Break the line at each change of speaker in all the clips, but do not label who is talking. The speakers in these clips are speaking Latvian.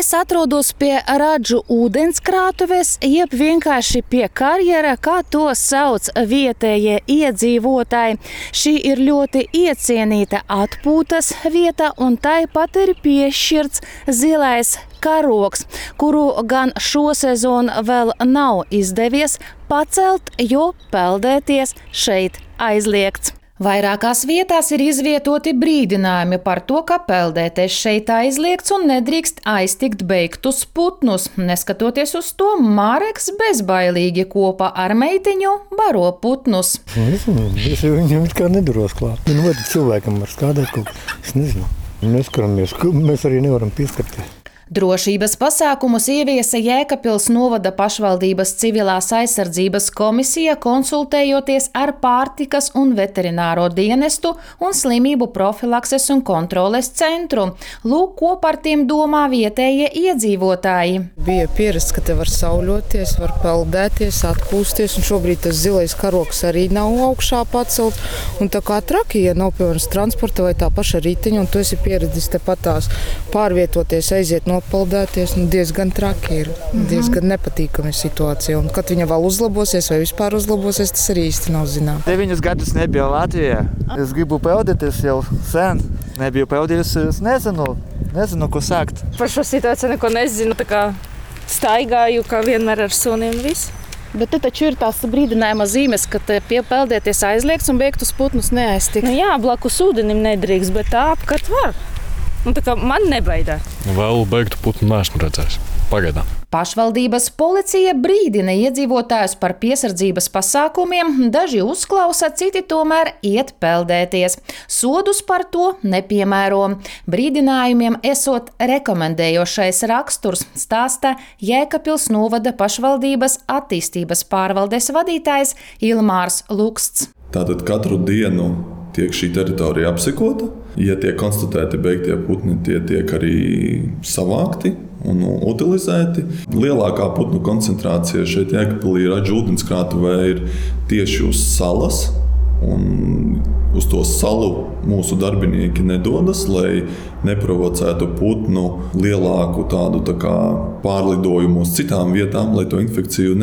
Es atrodos pie Radžu ūdenskrātuves, jeb vienkārši pie karjera, kā to sauc vietējie iedzīvotāji. Šī ir ļoti iecienīta atpūtas vieta, un tai pat ir piešķirts zilais karogs, kuru gan šosezon vēl nav izdevies pacelt, jo peldēties šeit aizliegts. Vairākās vietās ir izvietoti brīdinājumi par to, ka peldēties šeit aizliegts un nedrīkst aiztikt beigtus putnus. Neskatoties uz to, Mareks bezbailīgi kopā ar meitiņu baro putnus.
Es viņam it kā neduros klāt. Vai cilvēkam var skādēt kaut ko? Es nezinu. Neskaramies, mēs arī nevaram pieskarties.
Drošības pasākumus ieviesa Jēkabpils novada pašvaldības civilās aizsardzības komisija, konsultējoties ar pārtikas un veterināro dienestu un slimību profilakses un kontroles centru. Lūk, ko par tiem domā vietējie iedzīvotāji.
Bija pierasts, ka te var sauļoties, var peldēties, atpūsties, un šobrīd tas zilais karogs arī nav augšā pacelts. Un tā kā traki, ja nav piemēram transporta vai tā paša riteņa, un tu esi pieredzis tepat tās pārvietoties, aiziet nopeldēties, diezgan traki ir, diezgan nepatīkami situācija. Un kad viņa vēl uzlabosies vai vispār uzlabosies, tas arī īsti nav zinām.
9 gadus nebiju Latvijā. Es gribu peldēties jau sen. Nebiju peldējies, es nezinu, ko sākt.
Par šo situāciju neko nezinu, tā kā staigāju, kā vienmēr ar suniem visu.
Bet te taču ir tās brīdinājuma zīmes, ka te peldēties aizliegts un beigtus putnus neaiztikt.
Nu jā, blakus ūdenim nedrīkst, bet tā apkārt var. Un tā kā man nebaidē.
Vēl beigtu putnu neesmu redzējis. Pagaidām.
Pašvaldības policija brīdina iedzīvotājus par piesardzības pasākumiem, daži uzklausa, citi tomēr iet peldēties. Sodus par to nepiemēro. Brīdinājumiem esot rekomendējošais raksturs, stāsta Jēkabpils novada pašvaldības attīstības pārvaldes vadītājs Ilmārs Luksts.
Tātad katru dienu tiek šī teritorija apsekota. Ja tiek konstatēti beigtie putni, tie tiek arī savākti un utilizēti. Lielākā putnu koncentrācija šeit Jēkabpilī Radžu ūdenskrātuvē ir tieši uz salas. Un uz to salu mūsu darbinieki nedodas, lai neprovocētu putnu lielāku tādu pārlidojumu uz citām vietām, lai to infekciju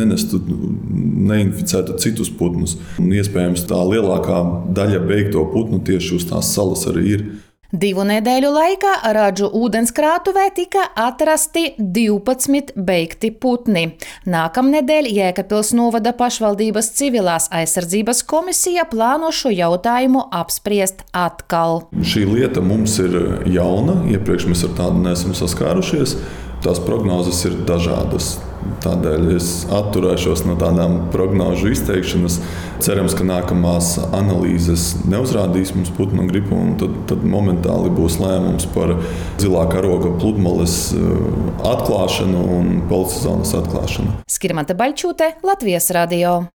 neinficētu citus putnus. Un iespējams tā lielākā daļa beigto putnu tieši uz tās salas arī ir.
2 nedēļu laikā Radžu ūdenskrātuvē tika atrasti 12 beigti putni. Nākamnedēļ Jēkabpils novada pašvaldības civilās aizsardzības komisija plāno šo jautājumu apspriest atkal.
Šī lieta mums ir jauna, iepriekš mēs ar tādu neesam saskārušies. Tās prognozes ir dažādas. Tādēļ es atturēšos no tādām prognožu izteikšanas. Cerams, ka nākamās analīzes neuzrādīs mums putnu gripu, un tad momentāli būs lēmums par zilā karoga pludmales atklāšanu un polisezonas atklāšanu.
Skirmante Baļķūte, Latvijas radio.